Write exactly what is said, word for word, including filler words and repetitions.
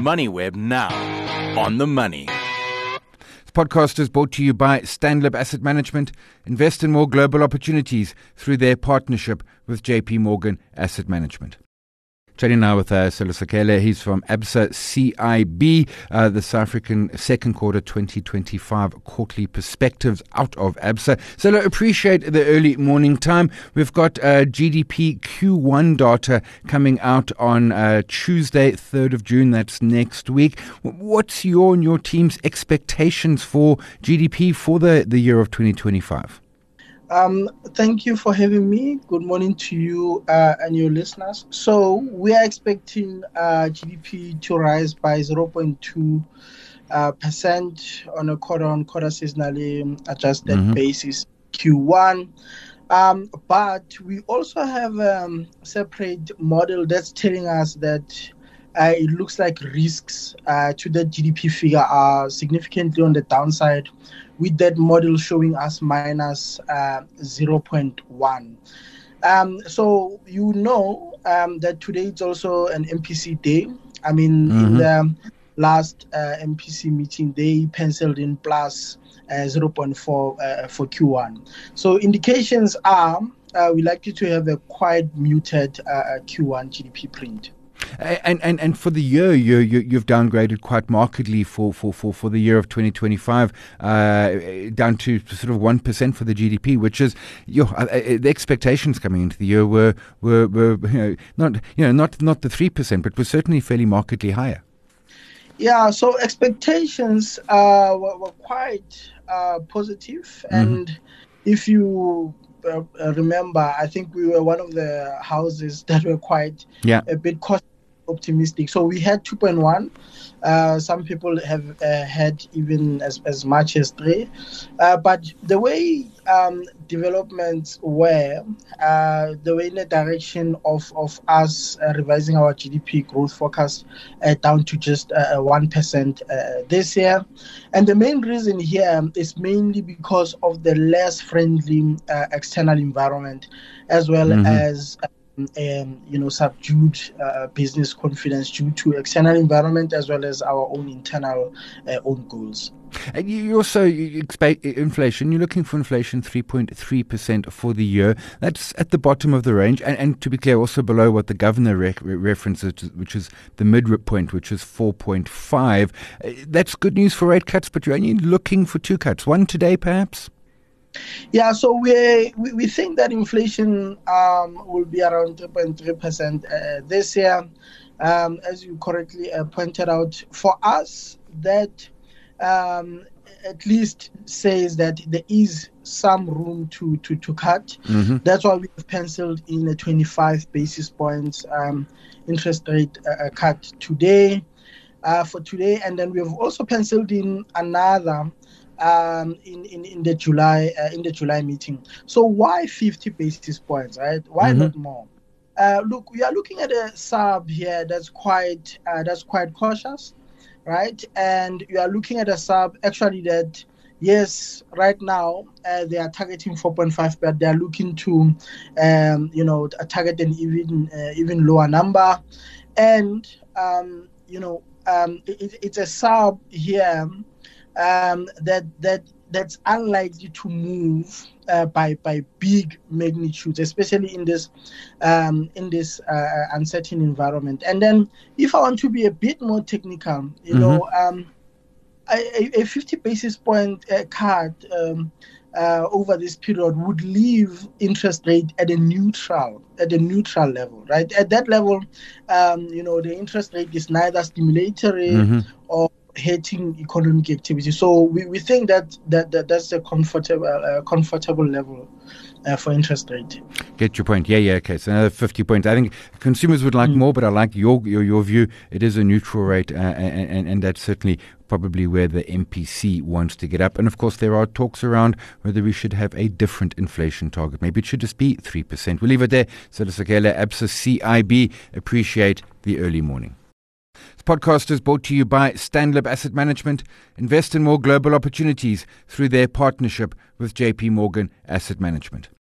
MoneyWeb now. On the money. This podcast is brought to you by Stanlib Asset Management. Invest in more global opportunities through their partnership with J P Morgan Asset Management. Chatting now with uh, Sello Sekele. He's from Absa C I B, uh, the South African second quarter twenty twenty-five quarterly perspectives out of Absa. Sello, appreciate the early morning time. We've got uh, G D P Q one data coming out on uh, Tuesday, third of June. That's next week. What's your and your team's expectations for G D P for the, the year of twenty twenty-five? Um, thank you for having me. Good morning to you uh, and your listeners. So we are expecting uh, G D P to rise by zero point two uh, percent on a quarter-on-quarter seasonally adjusted mm-hmm. basis, Q one. Um, but we also have a um, separate model that's telling us that uh, it looks like risks uh, to the G D P figure are significantly on the downside, with that model showing us minus uh, zero point one. Um, so you know um, that today it's also an M P C day. I mean, mm-hmm. in the last uh, M P C meeting, they penciled in plus uh, zero point four uh, for Q one. So indications are uh, we're likely to have a quite muted uh, Q one G D P print. And, and and for the year, you, you, you've downgraded quite markedly for, for, for, for the year of twenty twenty-five, uh, down to sort of one percent for the G D P, which is your uh, the expectations coming into the year were were, were you know, not you know not not the three percent, but were certainly fairly markedly higher. Yeah, so expectations uh, were, were quite uh, positive, mm-hmm. and if you uh, remember, I think we were one of the houses that were quite yeah. a bit cautious. Optimistic. So we had two point one. Uh, some people have uh, had even as, as much as three. Uh, but the way um, developments were, uh, the way in the direction of, of us uh, revising our G D P growth forecast uh, down to just uh, one percent uh, this year. And the main reason here is mainly because of the less friendly uh, external environment, as well mm-hmm. as uh, Um, you know, subdued uh, business confidence due to external environment as well as our own internal uh, own goals. And you also you expect inflation. You're looking for inflation three point three percent for the year. That's at the bottom of the range, and, and to be clear, also below what the governor re- references, which is the midpoint, which is four point five. Uh, that's good news for rate cuts, but you're only looking for two cuts. One today, perhaps. Yeah, so we we, we think that inflation um, will be around three point three percent uh, this year. Um, as you correctly uh, pointed out, for us, that um, at least says that there is some room to, to, to cut. Mm-hmm. That's why we've penciled in a twenty-five basis points um, interest rate uh, cut today, uh, for today. And then we've also penciled in another Um, in, in, in the July uh, in the July meeting. So why fifty basis points, right? Why mm-hmm. not more? Uh, look, we are looking at a sub here that's quite uh, that's quite cautious, right? And you are looking at a sub actually that yes, right now uh, they are targeting four point five, but they are looking to um, you know target an even uh, even lower number, and um, you know um, it, it's a sub here. Um, that that that's unlikely to move uh, by by big magnitudes, especially in this um, in this uh, uncertain environment. And then, if I want to be a bit more technical, you mm-hmm. know, um, a, a fifty basis point uh, cut um, uh, over this period would leave interest rate at a neutral at a neutral level, right? At that level, um, you know, the interest rate is neither stimulatory mm-hmm. or hating economic activity. So we, we think that, that, that that's a comfortable uh, comfortable level uh, for interest rate. Get your point. Yeah, yeah, okay. So another fifty points. I think consumers would like mm. more, but I like your, your your view. It is a neutral rate, uh, and, and, and that's certainly probably where the M P C wants to get up. And of course, there are talks around whether we should have a different inflation target. Maybe it should just be three percent. We'll leave it there. Sello Sekele, Absa C I B. Appreciate the early morning. This podcast is brought to you by Stanlib Asset Management. Invest in more global opportunities through their partnership with J P Morgan Asset Management.